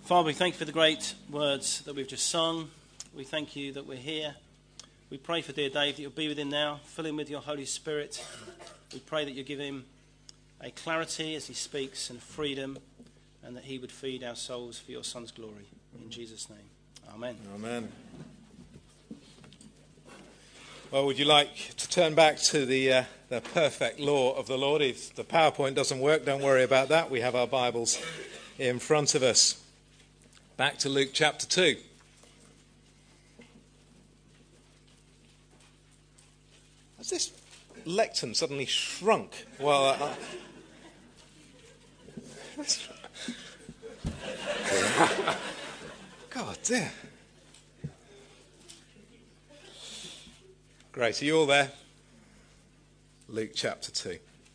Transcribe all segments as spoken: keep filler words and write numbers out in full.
Father, we thank you for the great words that we've just sung. We thank you that we're here. We pray for dear Dave that you'll be with him now. Fill him with your Holy Spirit. We pray that you give him a clarity as he speaks and freedom, and that he would feed our souls for your Son's glory. In Jesus' name, amen. Amen. Well, would you like to turn back to the uh, the perfect law of the Lord? If the PowerPoint doesn't work, don't worry about that. We have our Bibles in front of us. Back to Luke chapter two. Has this lectern suddenly shrunk? Well, uh, uh, God dear. Great, are you all there? Luke chapter two.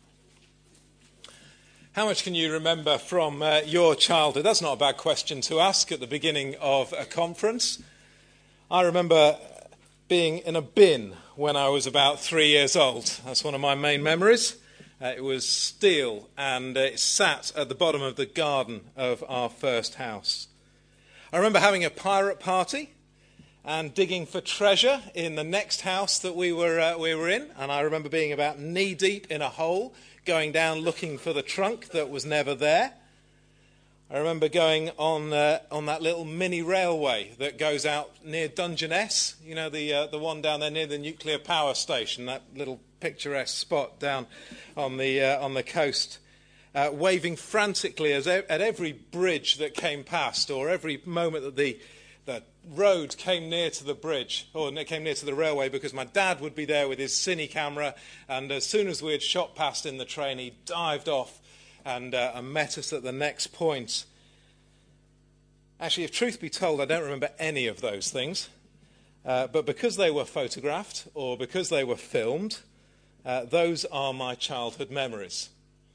How much can you remember from uh, your childhood? That's not a bad question to ask at the beginning of a conference. I remember being in a bin when I was about three years old. That's one of my main memories. Uh, it was steel and uh, it sat at the bottom of the garden of our first house. I remember having a pirate party and digging for treasure in the next house that we were uh, we were in. And I remember being about knee-deep in a hole, going down looking for the trunk that was never there. I remember going on uh, on that little mini railway that goes out near Dungeness, you know, the uh, the one down there near the nuclear power station, that little picturesque spot down on the uh, on the coast, uh, waving frantically as e- at every bridge that came past, or every moment that the the road came near to the bridge, or came near to the railway, because my dad would be there with his cine camera, and as soon as we had shot past in the train, he dived off and, uh, and met us at the next point. Actually, if truth be told, I don't remember any of those things, uh, but because they were photographed, or because they were filmed, uh, those are my childhood memories.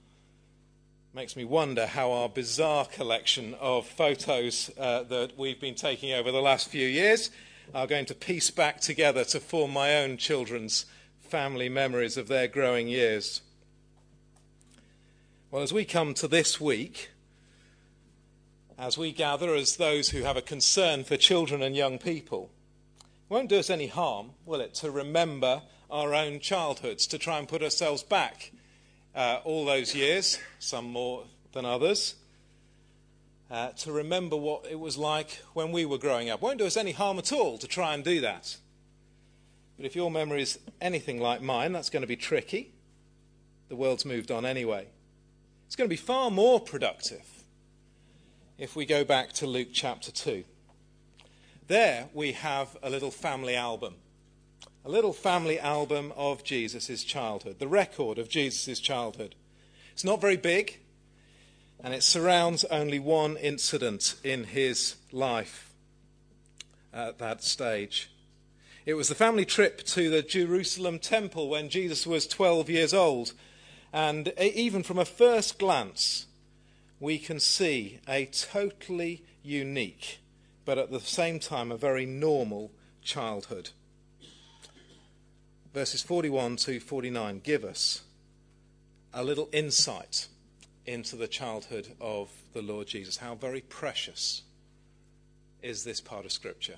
Makes me wonder how our bizarre collection of photos uh, that we've been taking over the last few years are going to piece back together to form my own children's family memories of their growing years. Well, as we come to this week, as we gather as those who have a concern for children and young people, it won't do us any harm, will it, to remember our own childhoods, to try and put ourselves back Uh, all those years, some more than others, uh, to remember what it was like when we were growing up. Won't do us any harm at all to try and do that. But if your memory is anything like mine, that's going to be tricky. The world's moved on anyway. It's going to be far more productive if we go back to Luke chapter two. There we have a little family album. A little family album of Jesus' childhood, the record of Jesus' childhood. It's not very big, and it surrounds only one incident in his life at that stage. It was the family trip to the Jerusalem temple when Jesus was twelve years old, and even from a first glance, we can see a totally unique, but at the same time a very normal childhood. Verses forty-one to forty-nine give us a little insight into the childhood of the Lord Jesus. How very precious is this part of Scripture.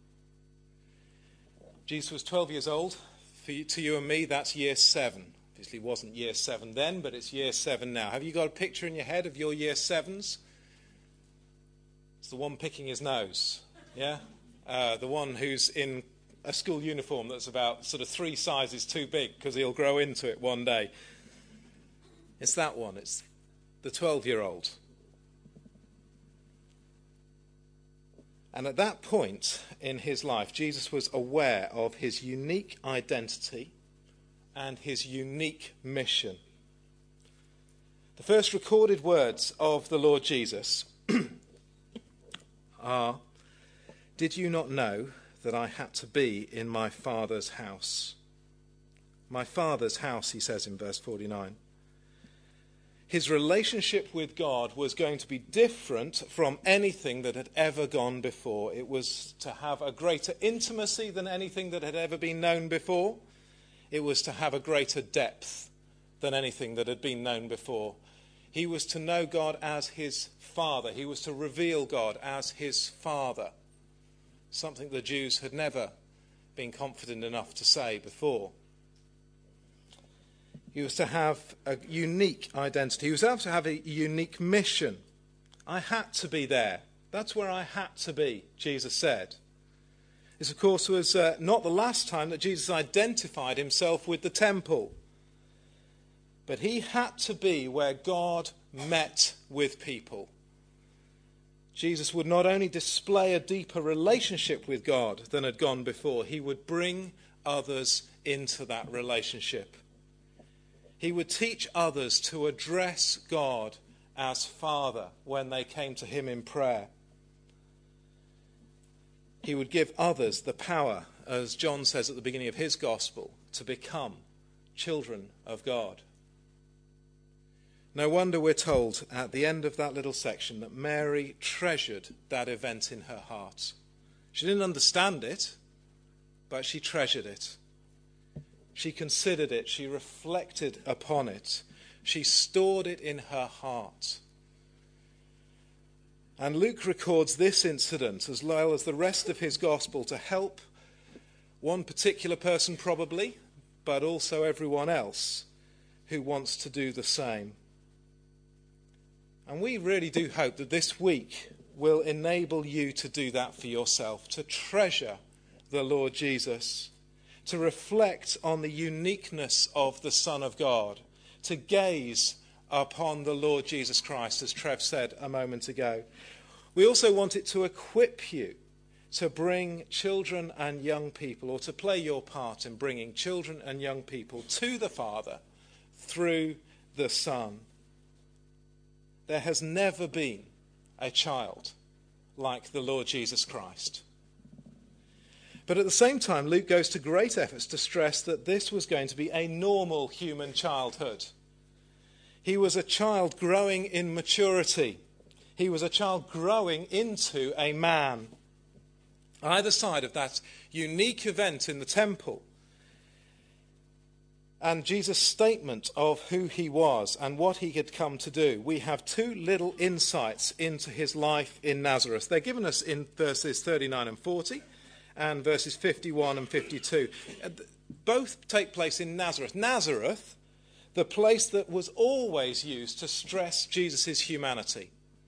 Jesus was twelve years old. For you, to you and me, that's year seven. Obviously it wasn't year seven then, but it's year seven now. Have you got a picture in your head of your year sevens? It's the one picking his nose, yeah? Uh, the one who's in a school uniform that's about sort of three sizes too big because he'll grow into it one day. It's that one. It's the twelve-year-old. And at that point in his life, Jesus was aware of his unique identity and his unique mission. The first recorded words of the Lord Jesus are, "Did you not know that I had to be in my Father's house?" My Father's house, he says in verse forty-nine. His relationship with God was going to be different from anything that had ever gone before. It was to have a greater intimacy than anything that had ever been known before. It was to have a greater depth than anything that had been known before. He was to know God as his Father. He was to reveal God as his Father, something the Jews had never been confident enough to say before. He was to have a unique identity. He was to have a unique mission. I had to be there. That's where I had to be, Jesus said. This, of course, was uh, not the last time that Jesus identified himself with the temple. But he had to be where God met with people. Jesus would not only display a deeper relationship with God than had gone before, he would bring others into that relationship. He would teach others to address God as Father when they came to him in prayer. He would give others the power, as John says at the beginning of his gospel, to become children of God. No wonder we're told at the end of that little section that Mary treasured that event in her heart. She didn't understand it, but she treasured it. She considered it. She reflected upon it. She stored it in her heart. And Luke records this incident as well as the rest of his gospel to help one particular person probably, but also everyone else who wants to do the same. And we really do hope that this week will enable you to do that for yourself, to treasure the Lord Jesus, to reflect on the uniqueness of the Son of God, to gaze upon the Lord Jesus Christ, as Trev said a moment ago. We also want it to equip you to bring children and young people, or to play your part in bringing children and young people to the Father through the Son. There has never been a child like the Lord Jesus Christ. But at the same time, Luke goes to great efforts to stress that this was going to be a normal human childhood. He was a child growing in maturity. He was a child growing into a man. Either side of that unique event in the temple and Jesus' statement of who he was and what he had come to do, we have two little insights into his life in Nazareth. They're given us in verses thirty-nine and forty and verses fifty-one and fifty-two. Both take place in Nazareth. Nazareth, the place that was always used to stress Jesus' humanity.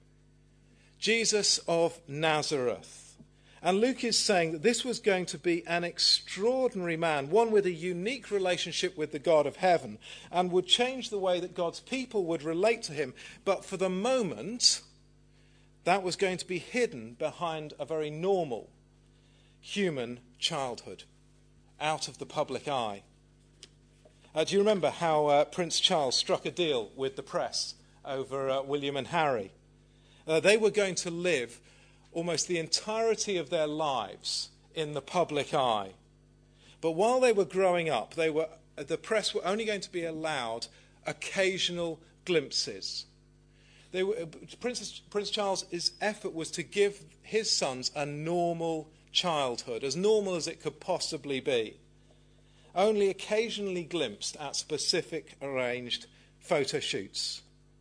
Jesus of Nazareth. And Luke is saying that this was going to be an extraordinary man, one with a unique relationship with the God of heaven, and would change the way that God's people would relate to him. But for the moment, that was going to be hidden behind a very normal human childhood, out of the public eye. Uh, do you remember how uh, Prince Charles struck a deal with the press over uh, William and Harry? Uh, they were going to live almost the entirety of their lives in the public eye. But while they were growing up, they were, the press were only going to be allowed occasional glimpses. They were, Prince, Prince Charles' effort was to give his sons a normal childhood, as normal as it could possibly be. Only occasionally glimpsed at specific arranged photo shoots.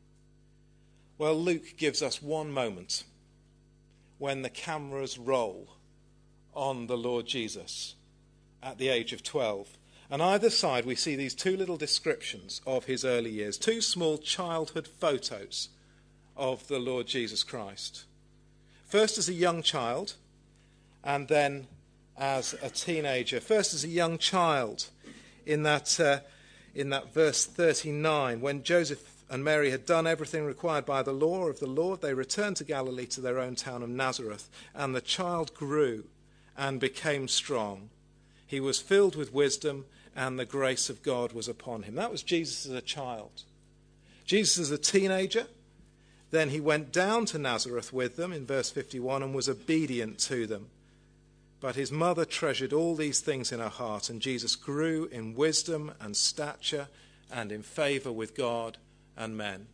Well, Luke gives us one moment when the cameras roll on the Lord Jesus at the age of twelve. On either side we see these two little descriptions of his early years, two small childhood photos of the Lord Jesus Christ. First as a young child, and then as a teenager. First as a young child, in that, uh, in that verse thirty-nine, when Joseph and Mary had done everything required by the law of the Lord, they returned to Galilee to their own town of Nazareth. And the child grew and became strong. He was filled with wisdom, and the grace of God was upon him. That was Jesus as a child. Jesus as a teenager. Then he went down to Nazareth with them in verse fifty-one and was obedient to them. But his mother treasured all these things in her heart, and Jesus grew in wisdom and stature and in favor with God and men.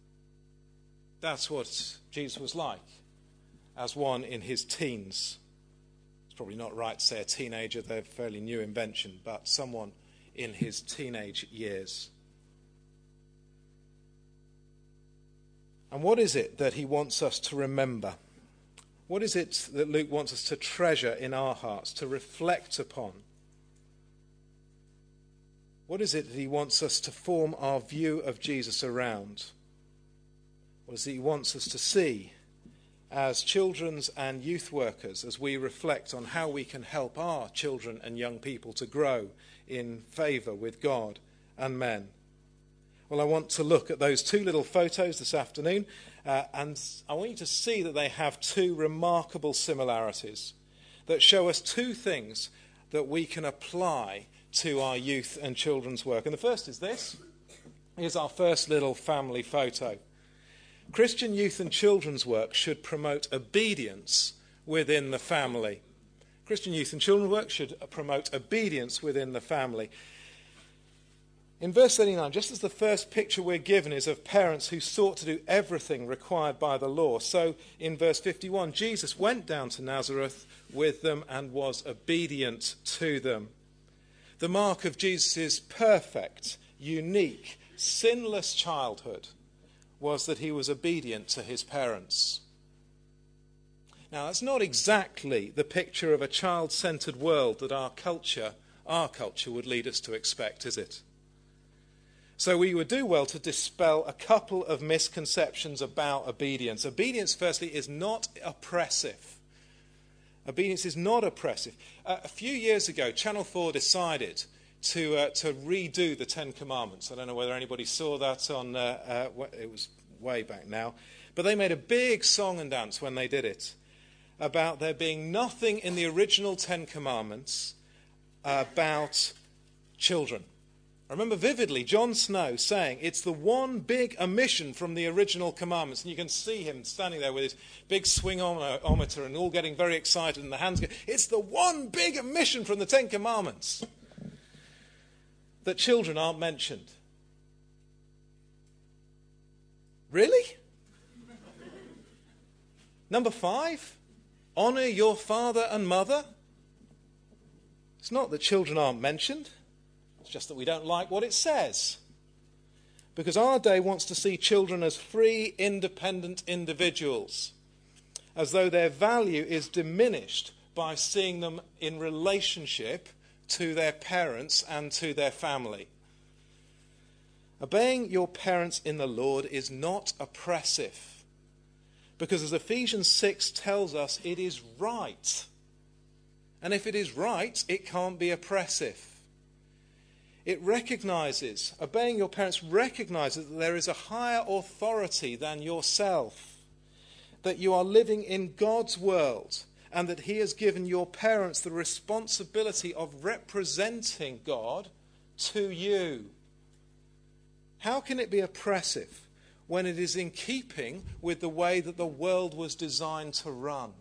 That's what Jesus was like as one in his teens. It's probably not right to say a teenager, they're a fairly new invention, but someone in his teenage years. And what is it that he wants us to remember? What is it that Luke wants us to treasure in our hearts, to reflect upon? What is it that he wants us to form our view of Jesus around? What is it he wants us to see as children's and youth workers as we reflect on how we can help our children and young people to grow in favour with God and men? Well, I want to look at those two little photos this afternoon, uh, and I want you to see that they have two remarkable similarities that show us two things that we can apply to our youth and children's work. And the first is this. Here's our first little family photo. Christian youth and children's work should promote obedience within the family. Christian youth and children's work should promote obedience within the family. In verse thirty-nine, just as the first picture we're given is of parents who sought to do everything required by the law, so in verse fifty-one, Jesus went down to Nazareth with them and was obedient to them. The mark of Jesus' perfect, unique, sinless childhood was that he was obedient to his parents. Now, that's not exactly the picture of a child-centered world that our culture, our culture would lead us to expect, is it? So we would do well to dispel a couple of misconceptions about obedience. Obedience, firstly, is not oppressive. Obedience is not oppressive. Uh, a few years ago, Channel four decided to uh, to redo the Ten Commandments. I don't know whether anybody saw that on, uh, uh, it was way back now. But they made a big song and dance when they did it about there being nothing in the original Ten Commandments about children. I remember vividly John Snow saying it's the one big omission from the original commandments. And you can see him standing there with his big swingometer and all getting very excited and the hands go, it's the one big omission from the Ten Commandments. That children aren't mentioned. Really? Number five, honour your father and mother. It's not that children aren't mentioned. It's just that we don't like what it says. Because our day wants to see children as free, independent individuals, as though their value is diminished by seeing them in relationship to their parents and to their family. Obeying your parents in the Lord is not oppressive, because as Ephesians six tells us, it is right. And if it is right, it can't be oppressive. It recognizes, obeying your parents recognizes that there is a higher authority than yourself, that you are living in God's world, and that he has given your parents the responsibility of representing God to you. How can it be oppressive when it is in keeping with the way that the world was designed to run?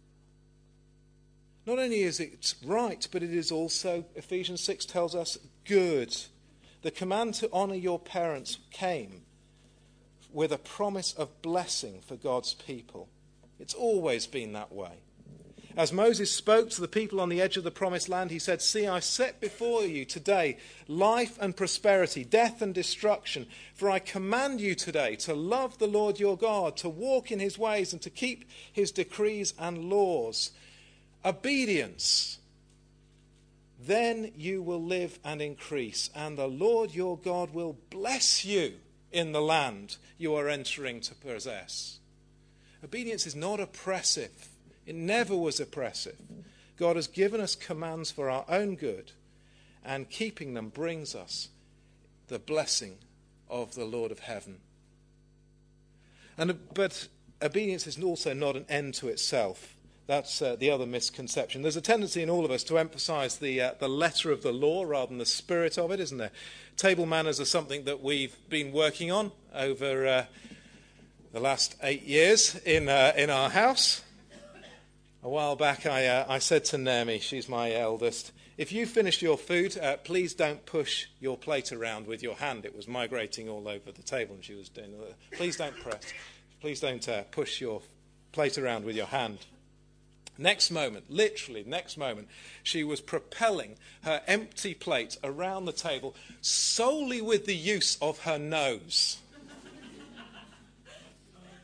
Not only is it right, but it is also, Ephesians six tells us, good. The command to honour your parents came with a promise of blessing for God's people. It's always been that way. As Moses spoke to the people on the edge of the promised land, he said, see, I set before you today life and prosperity, death and destruction. For I command you today to love the Lord your God, to walk in his ways and to keep his decrees and laws. Obedience. Then you will live and increase, and the Lord your God will bless you in the land you are entering to possess. Obedience is not oppressive. It never was oppressive. God has given us commands for our own good, and keeping them brings us the blessing of the Lord of heaven. And but obedience is also not an end to itself. That's uh, the other misconception. There's a tendency in all of us to emphasize the uh, the letter of the law rather than the spirit of it, isn't there? Table manners are something that we've been working on over uh, the last eight years in uh, in our house. A while back, I uh, I said to Naomi, she's my eldest, if you finished your food, uh, please don't push your plate around with your hand. It was migrating all over the table, and she was doing it. Please don't press. Please don't uh, push your plate around with your hand. Next moment, literally next moment, she was propelling her empty plate around the table solely with the use of her nose.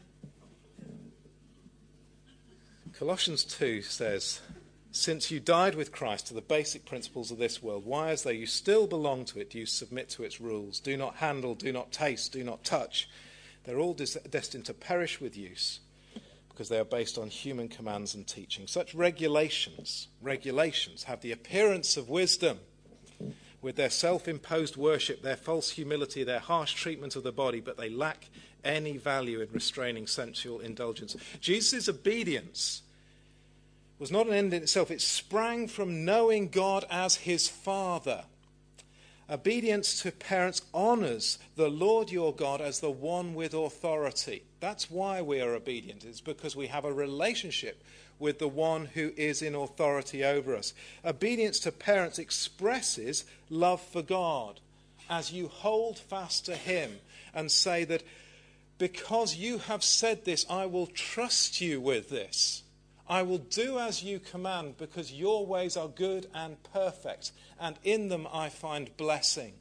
Colossians two says, "Since you died with Christ to the basic principles of this world, why, as though you still belong to it, do you submit to its rules? Do not handle, do not taste, do not touch. They're all des- destined to perish with use, because they are based on human commands and teaching. Such regulations, regulations have the appearance of wisdom, with their self-imposed worship, their false humility, their harsh treatment of the body, but they lack any value in restraining sensual indulgence." Jesus' obedience was not an end in itself. It sprang from knowing God as his Father. Obedience to parents honours the Lord your God as the one with authority. That's why we are obedient. It's because we have a relationship with the one who is in authority over us. Obedience to parents expresses love for God as you hold fast to him and say that because you have said this, I will trust you with this. I will do as you command because your ways are good and perfect, and in them I find blessing.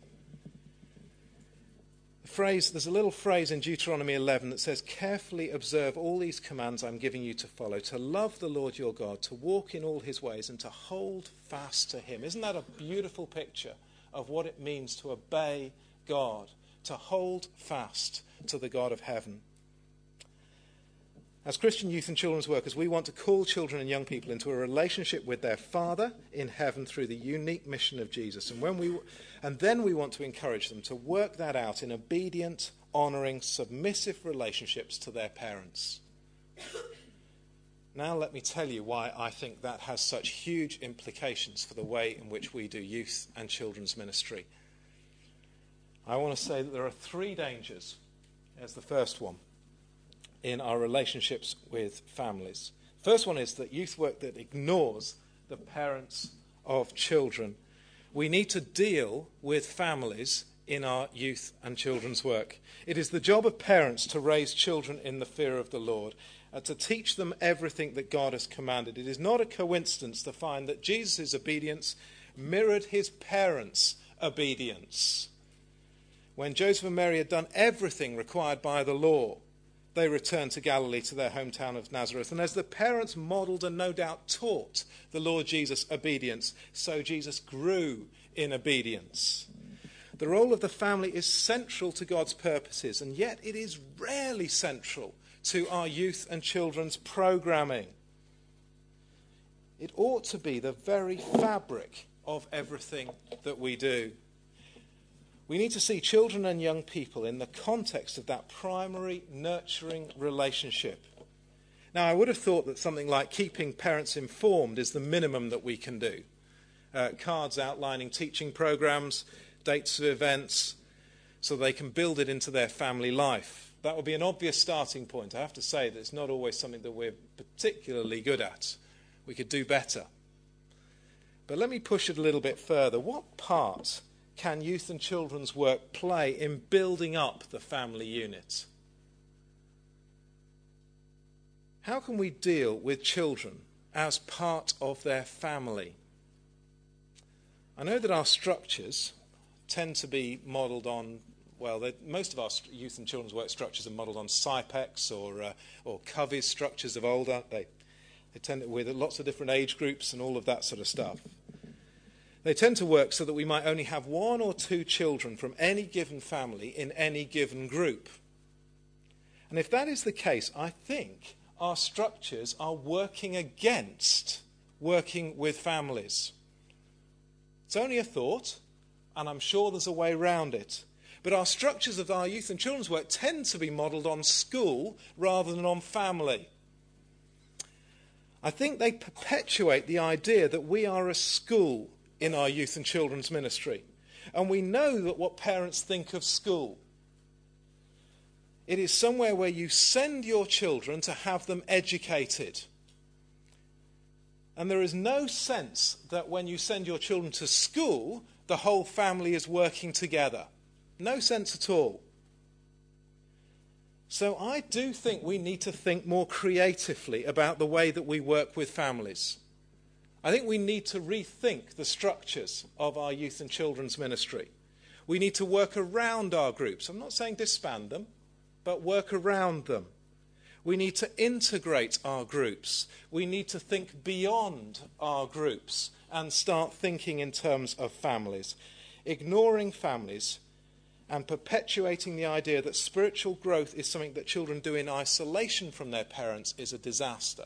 The phrase, there's a little phrase in Deuteronomy eleven that says, "Carefully observe all these commands I'm giving you to follow, to love the Lord your God, to walk in all his ways, and to hold fast to him." Isn't that a beautiful picture of what it means to obey God, to hold fast to the God of heaven? As Christian youth and children's workers, we want to call children and young people into a relationship with their Father in heaven through the unique mission of Jesus. And when we, and then we want to encourage them to work that out in obedient, honouring, submissive relationships to their parents. Now let me tell you why I think that has such huge implications for the way in which we do youth and children's ministry. I want to say that there are three dangers. Here's the first one. In our relationships with families. First one is that youth work that ignores the parents of children. We need to deal with families in our youth and children's work. It is the job of parents to raise children in the fear of the Lord, and to teach them everything that God has commanded. It is not a coincidence to find that Jesus' obedience mirrored his parents' obedience. When Joseph and Mary had done everything required by the law, they returned to Galilee, to their hometown of Nazareth. And as the parents modelled and no doubt taught the Lord Jesus obedience, so Jesus grew in obedience. The role of the family is central to God's purposes, and yet it is rarely central to our youth and children's programming. It ought to be the very fabric of everything that we do. We need to see children and young people in the context of that primary nurturing relationship. Now, I would have thought that something like keeping parents informed is the minimum that we can do. Uh, cards outlining teaching programs, dates of events, so they can build it into their family life. That would be an obvious starting point. I have to say that it's not always something that we're particularly good at. We could do better. But let me push it a little bit further. What part can youth and children's work play in building up the family unit? How can we deal with children as part of their family? I know that our structures tend to be modelled on, well, most of our youth and children's work structures are modelled on SIPEX or uh, or Covey's structures of old, aren't they? They tend to, with lots of different age groups and all of that sort of stuff. They tend to work so that we might only have one or two children from any given family in any given group. And if that is the case, I think our structures are working against working with families. It's only a thought, and I'm sure there's a way around it. But our structures of our youth and children's work tend to be modelled on school rather than on family. I think they perpetuate the idea that we are a school in our youth and children's ministry. And we know that what parents think of school. It is somewhere where you send your children to have them educated. And there is no sense that when you send your children to school, the whole family is working together. No sense at all. So I do think we need to think more creatively about the way that we work with families. I think we need to rethink the structures of our youth and children's ministry. We need to work around our groups. I'm not saying disband them, but work around them. We need to integrate our groups. We need to think beyond our groups and start thinking in terms of families. Ignoring families and perpetuating the idea that spiritual growth is something that children do in isolation from their parents is a disaster.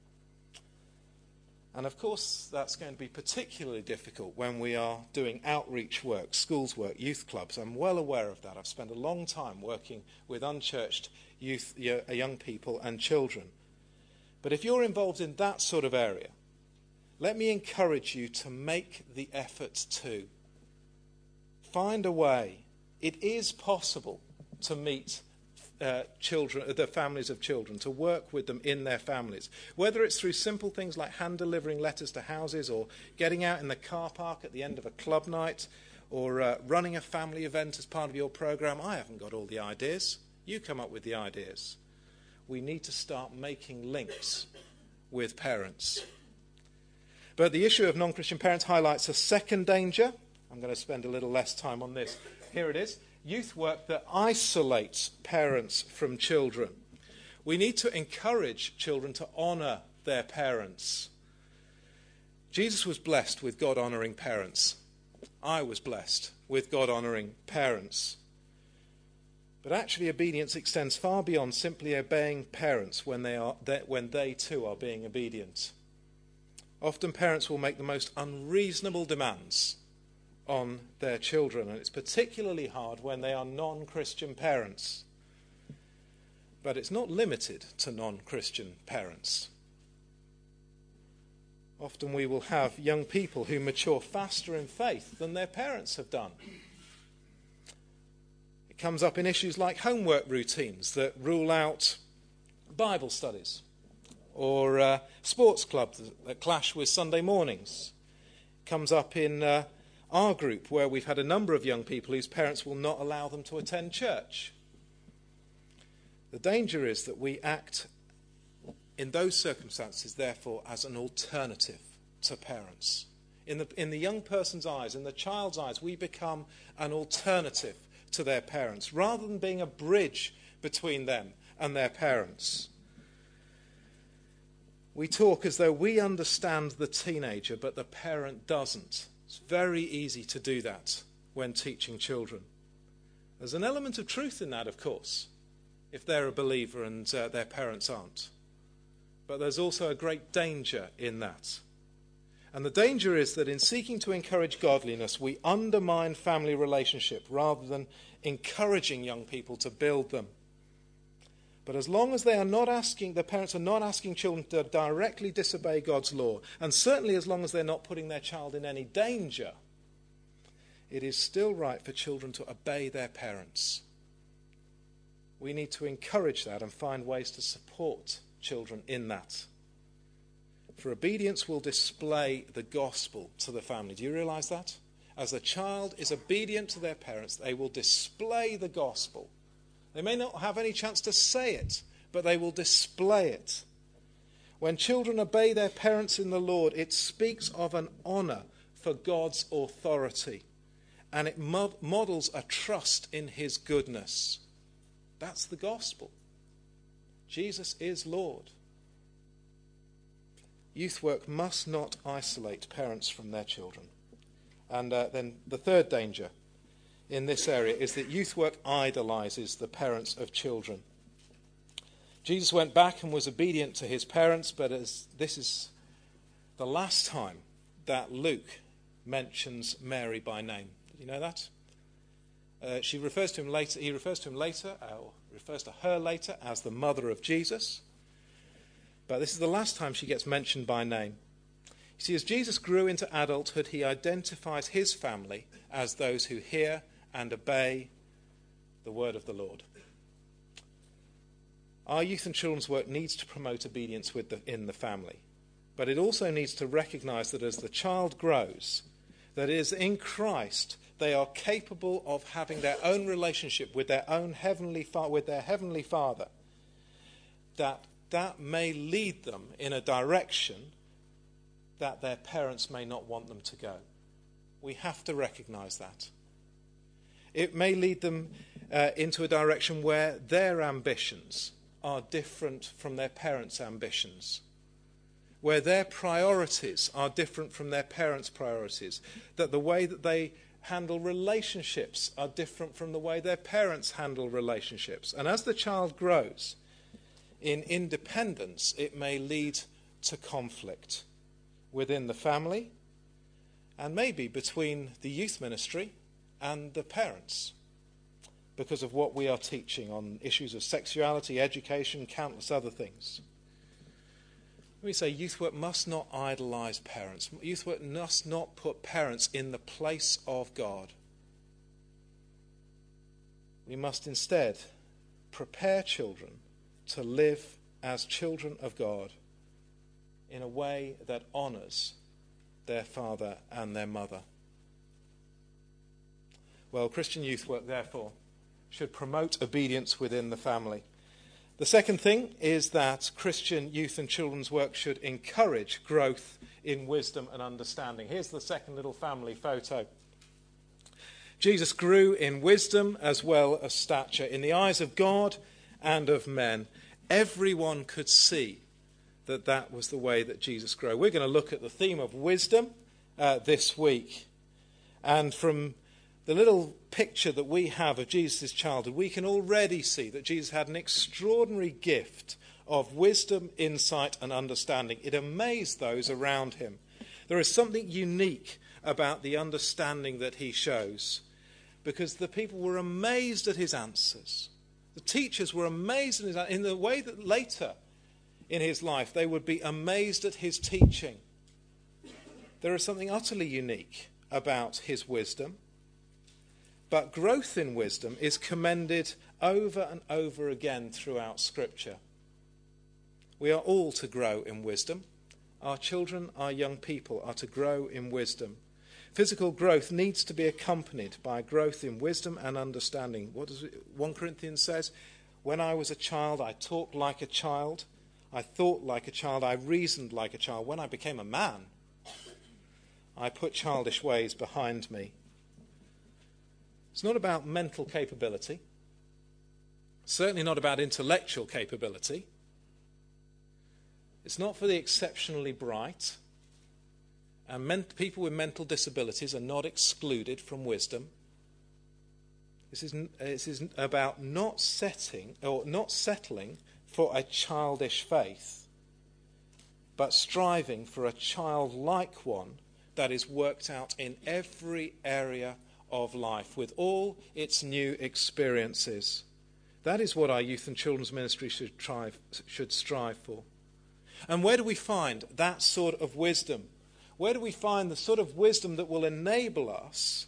And of course, that's going to be particularly difficult when we are doing outreach work, schools work, youth clubs. I'm well aware of that. I've spent a long time working with unchurched youth, young people and children. But if you're involved in that sort of area, let me encourage you to make the effort to find a way. It is possible to meet Uh, children, the families of children, to work with them in their families. Whether it's through simple things like hand delivering letters to houses, or getting out in the car park at the end of a club night, or uh, running a family event as part of your program. I haven't got all the ideas. You come up with the ideas. We need to start making links with parents. But the issue of non-Christian parents highlights a second danger. I'm going to spend a little less time on this. Here it is. Youth work that isolates parents from children. We need to encourage children to honour their parents. Jesus was blessed with God-honouring parents. I was blessed with God-honouring parents. But actually, obedience extends far beyond simply obeying parents when they are when they too are being obedient. Often parents will make the most unreasonable demands on their children, and it's particularly hard when they are non-Christian parents. But it's not limited to non-Christian parents. Often we will have young people who mature faster in faith than their parents have done. It comes up in issues like homework routines that rule out Bible studies, or uh, sports clubs that clash with Sunday mornings. It comes up in uh, our group, where we've had a number of young people whose parents will not allow them to attend church. The danger is that we act in those circumstances, therefore, as an alternative to parents. In the, in the young person's eyes, in the child's eyes, we become an alternative to their parents, rather than being a bridge between them and their parents. We talk as though we understand the teenager, but the parent doesn't. It's very easy to do that when teaching children. There's an element of truth in that, of course, if they're a believer and uh, their parents aren't. But there's also a great danger in that. And the danger is that in seeking to encourage godliness, we undermine family relationship rather than encouraging young people to build them. But as long as they are not asking, the parents are not asking children to directly disobey God's law, and certainly as long as they're not putting their child in any danger, it is still right for children to obey their parents. We need to encourage that and find ways to support children in that. For obedience will display the gospel to the family. Do you realise that? As a child is obedient to their parents, they will display the gospel. They may not have any chance to say it, but they will display it. When children obey their parents in the Lord, it speaks of an honour for God's authority, and it mod- models a trust in his goodness. That's the gospel. Jesus is Lord. Youth work must not isolate parents from their children. And uh, then the third danger in this area is that youth work idolizes the parents of children. Jesus went back and was obedient to his parents, but as this is the last time that Luke mentions Mary by name. Did you know that? Uh, she refers to him later. He refers to him later, uh, or refers to her later as the mother of Jesus. But this is the last time she gets mentioned by name. You see, as Jesus grew into adulthood, he identifies his family as those who hear and obey the word of the Lord. Our youth and children's work needs to promote obedience with the, in the family. But it also needs to recognize that as the child grows, that it is in Christ they are capable of having their own relationship with their own heavenly fa- with their heavenly Father. That that may lead them in a direction that their parents may not want them to go. We have to recognize that. It may lead them uh, into a direction where their ambitions are different from their parents' ambitions, where their priorities are different from their parents' priorities, that the way that they handle relationships are different from the way their parents handle relationships. And as the child grows in independence, it may lead to conflict within the family and maybe between the youth ministry and the parents because of what we are teaching on issues of sexuality, education, countless other things. Let me say, youth work must not idolize parents. Youth work must not put parents in the place of God. We must instead prepare children to live as children of God in a way that honors their father and their mother. Well, Christian youth work, therefore, should promote obedience within the family. The second thing is that Christian youth and children's work should encourage growth in wisdom and understanding. Here's the second little family photo. Jesus grew in wisdom as well as stature in the eyes of God and of men. Everyone could see that that was the way that Jesus grew. We're going to look at the theme of wisdom uh, this week. And from the little picture that we have of Jesus' childhood, we can already see that Jesus had an extraordinary gift of wisdom, insight, and understanding. It amazed those around him. There is something unique about the understanding that he shows, because the people were amazed at his answers. The teachers were amazed at his answers in the way that later in his life they would be amazed at his teaching. There is something utterly unique about his wisdom. But growth in wisdom is commended over and over again throughout Scripture. We are all to grow in wisdom. Our children, our young people are to grow in wisdom. Physical growth needs to be accompanied by growth in wisdom and understanding. What does First Corinthians says? When I was a child, I talked like a child. I thought like a child. I reasoned like a child. When I became a man, I put childish ways behind me. It's not about mental capability, certainly not about intellectual capability. It's not for the exceptionally bright, and men- people with mental disabilities are not excluded from wisdom. This is, this is about not setting or not settling for a childish faith, but striving for a childlike one that is worked out in every area of life with all its new experiences. That is what our youth and children's ministry should try, should strive for. And where do we find that sort of wisdom? Where do we find the sort of wisdom that will enable us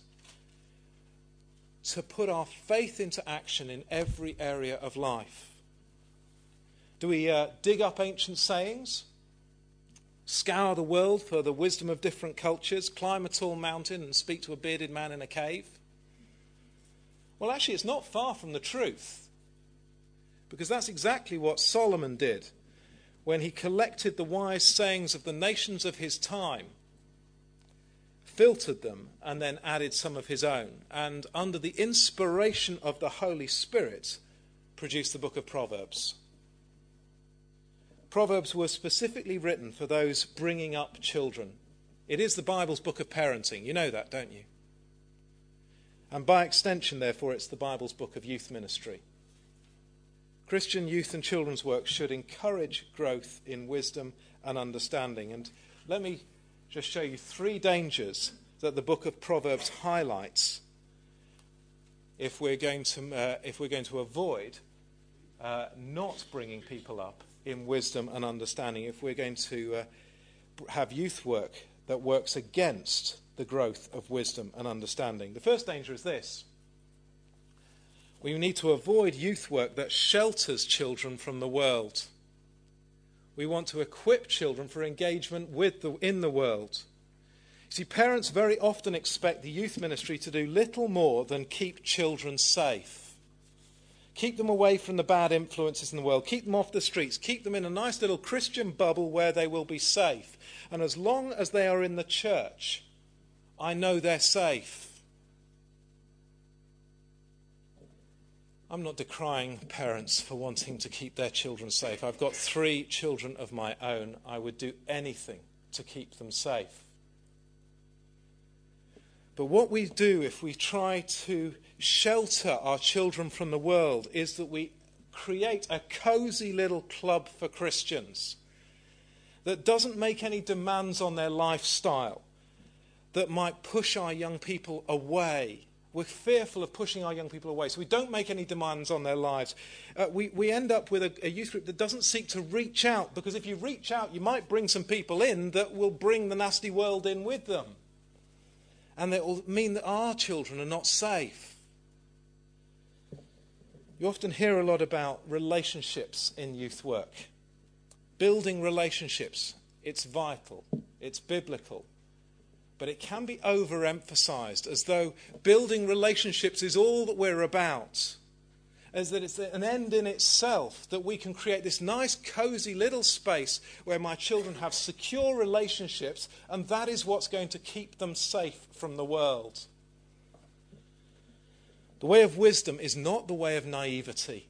to put our faith into action in every area of life? Do we uh, dig up ancient sayings? Scour the world for the wisdom of different cultures, climb a tall mountain and speak to a bearded man in a cave? Well, actually, it's not far from the truth, because that's exactly what Solomon did when he collected the wise sayings of the nations of his time, filtered them, and then added some of his own, and under the inspiration of the Holy Spirit, produced the book of Proverbs. Proverbs were specifically written for those bringing up children. It is the Bible's book of parenting. You know that, don't you? And by extension, therefore, it's the Bible's book of youth ministry. Christian youth and children's work should encourage growth in wisdom and understanding. And let me just show you three dangers that the book of Proverbs highlights if we're going to, uh, if we're going to avoid uh, not bringing people up in wisdom and understanding, if we're going to uh, have youth work that works against the growth of wisdom and understanding. The first danger is this. We need to avoid youth work that shelters children from the world. We want to equip children for engagement with the, in the world. You see, parents very often expect the youth ministry to do little more than keep children safe. Keep them away from the bad influences in the world. Keep them off the streets. Keep them in a nice little Christian bubble where they will be safe. And as long as they are in the church, I know they're safe. I'm not decrying parents for wanting to keep their children safe. I've got three children of my own. I would do anything to keep them safe. But what we do if we try to shelter our children from the world is that we create a cozy little club for Christians that doesn't make any demands on their lifestyle, that might push our young people away. We're fearful of pushing our young people away, so we don't make any demands on their lives. Uh, we, we end up with a, a youth group that doesn't seek to reach out, because if you reach out, you might bring some people in that will bring the nasty world in with them. And it will mean that our children are not safe. You often hear a lot about relationships in youth work. Building relationships, it's vital, it's biblical. But it can be overemphasized, as though building relationships is all that we're about. As that it's an end in itself, that we can create this nice, cozy little space where my children have secure relationships, and that is what's going to keep them safe from the world. The way of wisdom is not the way of naivety.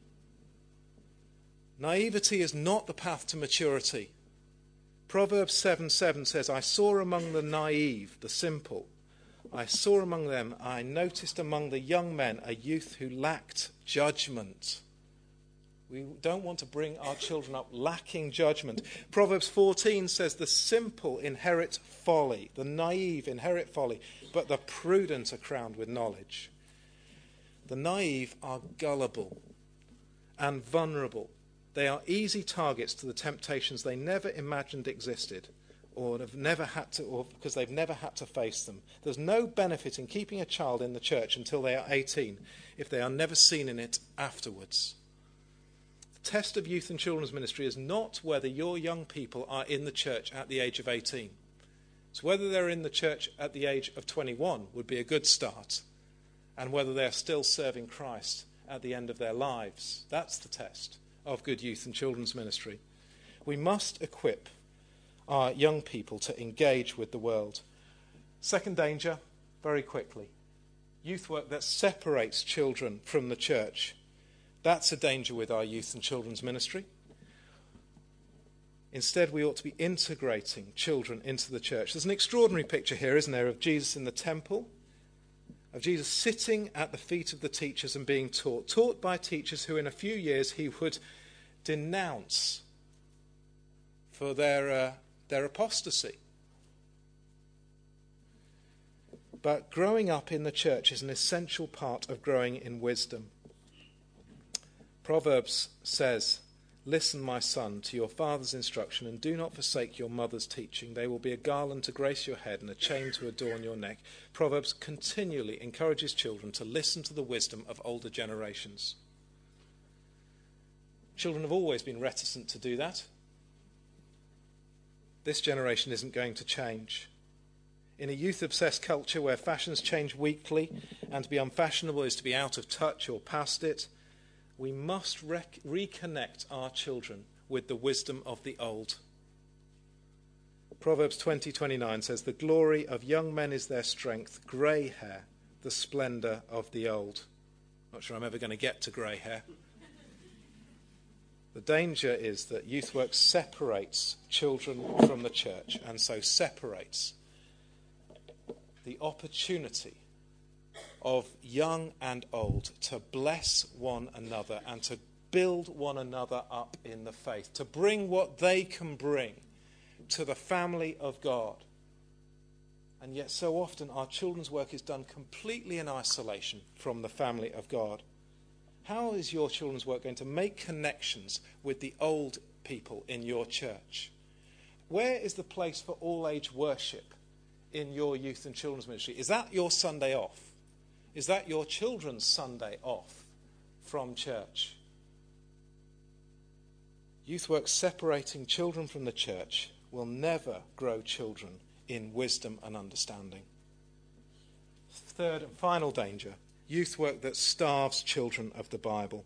Naivety is not the path to maturity. Proverbs seven seven says, I saw among the naive, the simple, I saw among them, I noticed among the young men a youth who lacked judgment. We don't want to bring our children up lacking judgment. Proverbs fourteen says, the simple inherit folly, the naive inherit folly, but the prudent are crowned with knowledge. The naive are gullible and vulnerable. They are easy targets to the temptations they never imagined existed, or have never had to, or because they've never had to face them. There's no benefit in keeping a child in the church until they are eighteen, if they are never seen in it afterwards. The test of youth and children's ministry is not whether your young people are in the church at the age of eighteen. It's whether they're in the church at the age of twenty-one would be a good start, and whether they're still serving Christ at the end of their lives. That's the test of good youth and children's ministry. We must equip our young people to engage with the world. Second danger, very quickly. Youth work that separates children from the church. That's a danger with our youth and children's ministry. Instead, we ought to be integrating children into the church. There's an extraordinary picture here, isn't there, of Jesus in the temple, of Jesus sitting at the feet of the teachers and being taught, taught by teachers who in a few years he would denounce for their, uh, their apostasy. But growing up in the church is an essential part of growing in wisdom. Proverbs says, listen, my son, to your father's instruction, and do not forsake your mother's teaching. They will be a garland to grace your head and a chain to adorn your neck. Proverbs continually encourages children to listen to the wisdom of older generations. Children have always been reticent to do that. This generation isn't going to change. In a youth-obsessed culture where fashions change weekly, and to be unfashionable is to be out of touch or past it, we must rec- reconnect our children with the wisdom of the old. Proverbs twenty twenty-nine says, the glory of young men is their strength, grey hair, the splendour of the old. Not sure I'm ever going to get to grey hair. The danger is that youth work separates children from the church, and so separates the opportunity of young and old to bless one another and to build one another up in the faith, to bring what they can bring to the family of God. And yet so often our children's work is done completely in isolation from the family of God. How is your children's work going to make connections with the old people in your church? Where is the place for all-age worship in your youth and children's ministry? Is that your Sunday off? Is that your children's Sunday off from church? Youth work separating children from the church will never grow children in wisdom and understanding. Third and final danger, youth work that starves children of the Bible.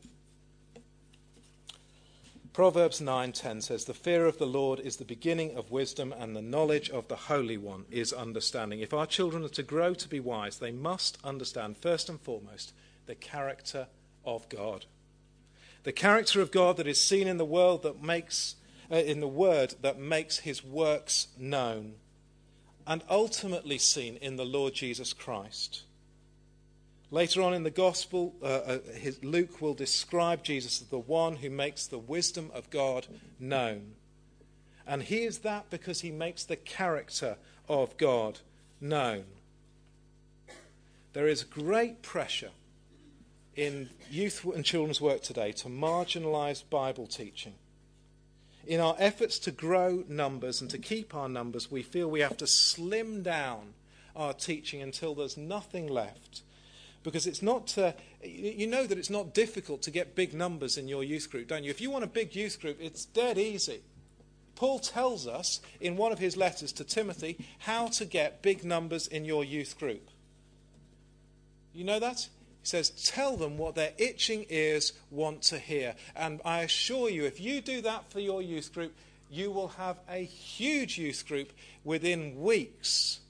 Proverbs nine ten says, the fear of the Lord is the beginning of wisdom, and the knowledge of the Holy One is understanding. If our children are to grow to be wise, they must understand, first and foremost, the character of God. The character of God that is seen in the world that makes, uh, in the word that makes his works known, and ultimately seen in the Lord Jesus Christ. Later on in the Gospel, uh, uh, his, Luke will describe Jesus as the one who makes the wisdom of God known. And he is that because he makes the character of God known. There is great pressure in youth and children's work today to marginalise Bible teaching. In our efforts to grow numbers and to keep our numbers, we feel we have to slim down our teaching until there's nothing left. Because it's not, uh, you know that it's not difficult to get big numbers in your youth group, don't you? If you want a big youth group, it's dead easy. Paul tells us in one of his letters to Timothy how to get big numbers in your youth group. You know that? He says, tell them what their itching ears want to hear. And I assure you, if you do that for your youth group, you will have a huge youth group within weeks.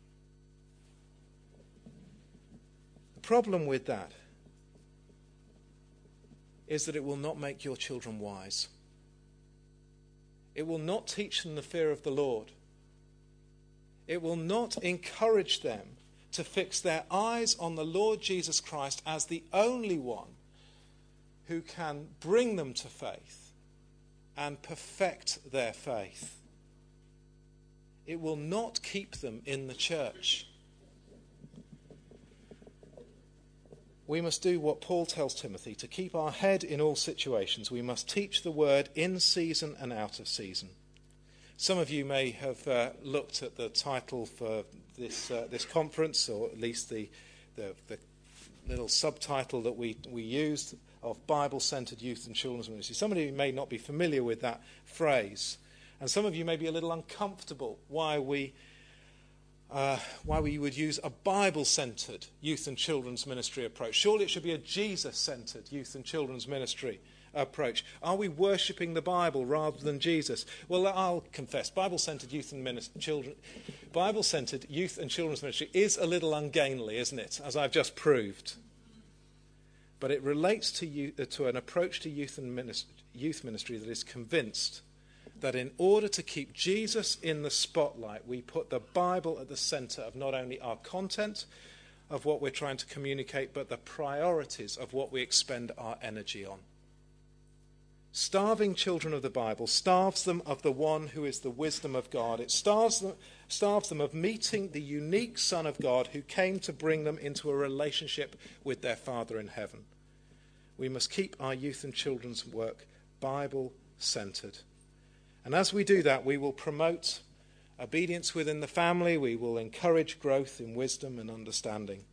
The problem with that is that it will not make your children wise. It will not teach them the fear of the Lord. It will not encourage them to fix their eyes on the Lord Jesus Christ as the only one who can bring them to faith and perfect their faith. It will not keep them in the church. We must do what Paul tells Timothy, to keep our head in all situations. We must teach the word in season and out of season. Some of you may have uh, looked at the title for this uh, this conference, or at least the, the the little subtitle that we, we used of Bible-centered youth and children's ministry. Some of you may not be familiar with that phrase, and some of you may be a little uncomfortable why we Uh, why we would use a Bible-centered youth and children's ministry approach. Surely it should be a Jesus-centered youth and children's ministry approach. Are we worshipping the Bible rather than Jesus? Well, I'll confess, Bible-centered youth and ministry, children, Bible-centered youth and children's ministry is a little ungainly, isn't it? As I've just proved. But it relates to you, uh, to an approach to youth and ministry, youth ministry that is convinced that in order to keep Jesus in the spotlight, we put the Bible at the centre of not only our content, of what we're trying to communicate, but the priorities of what we expend our energy on. Starving children of the Bible starves them of the one who is the wisdom of God. It starves them, starves them of meeting the unique Son of God who came to bring them into a relationship with their Father in heaven. We must keep our youth and children's work Bible-centred. And as we do that, we will promote obedience within the family. We will encourage growth in wisdom and understanding.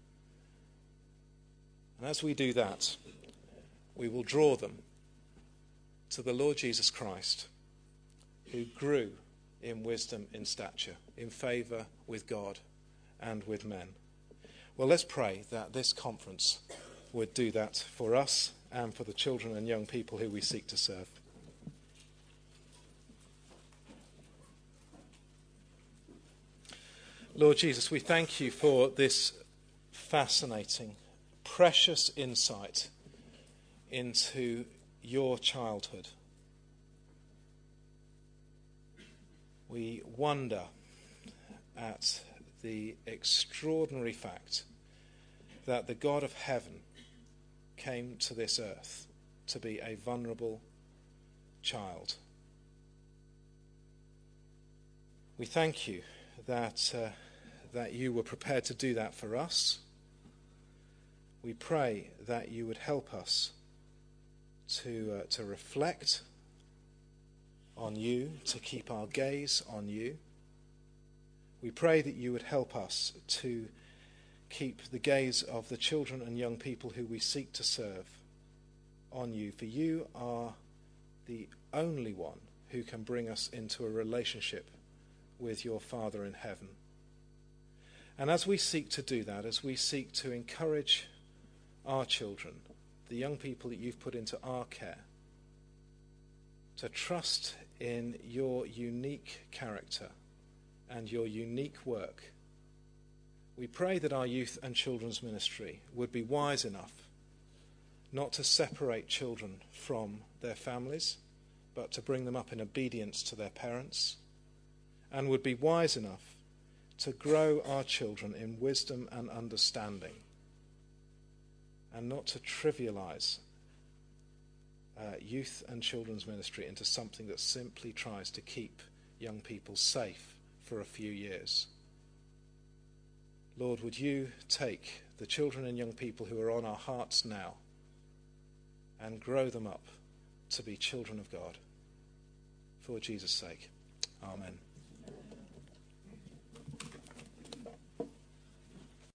And as we do that, we will draw them to the Lord Jesus Christ, who grew in wisdom, in stature, in favour with God and with men. Well, let's pray that this conference would do that for us and for the children and young people who we seek to serve. Lord Jesus, we thank you for this fascinating, precious insight into your childhood. We wonder at the extraordinary fact that the God of heaven came to this earth to be a vulnerable child. We thank you that uh, that you were prepared to do that for us. We pray that you would help us to uh, to reflect on you, to keep our gaze on you. We pray that you would help us to keep the gaze of the children and young people who we seek to serve on you, for you are the only one who can bring us into a relationship with your Father in heaven. And as we seek to do that, as we seek to encourage our children, the young people that you've put into our care, to trust in your unique character and your unique work, we pray that our youth and children's ministry would be wise enough not to separate children from their families, but to bring them up in obedience to their parents, and would be wise enough to grow our children in wisdom and understanding, and not to trivialize uh, youth and children's ministry into something that simply tries to keep young people safe for a few years. Lord, would you take the children and young people who are on our hearts now and grow them up to be children of God. For Jesus' sake. Amen.